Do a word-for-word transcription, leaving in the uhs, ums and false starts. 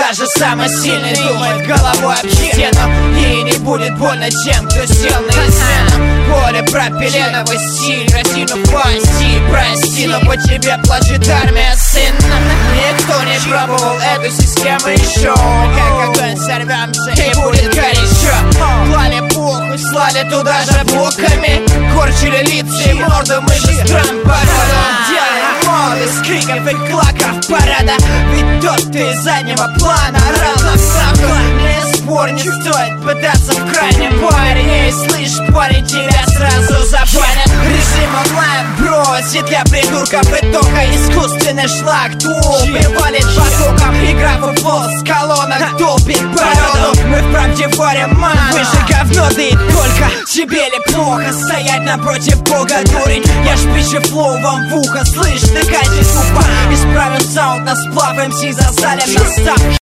Даже самый сильный думает головой об стену. Ей не будет больно тем, кто сел на измену. Поле пропиленовый стиль, разину пасти. Прости, но по тебе плачет армия, сын. Никто не пробовал эту систему еще. Как огонь сорвемся и будет горячо. Клали пуху, слали туда же блоками. Корчили лица и морду, мы же стран порода. Делаем моды с криков и клаков парада. Ведь тот, ты из заднего плана равно саху. Не спорь, не стоит пытаться в крайнем паре. Эй, слышь, парень, тебя сразу забанят. Режим онлайн бросит для придурков и только искусственный шлак тупит, валит потоком. Игра в футбол с колонок топит породу. Мы в правде варим ману. Вы же говно, да и только. Тебе ли плохо стоять напротив бога, дурень? Я ж пищу флоу вам в ухо, слышь, ты катишь упа. Исправим саунд на сплав, МС зазалим на став.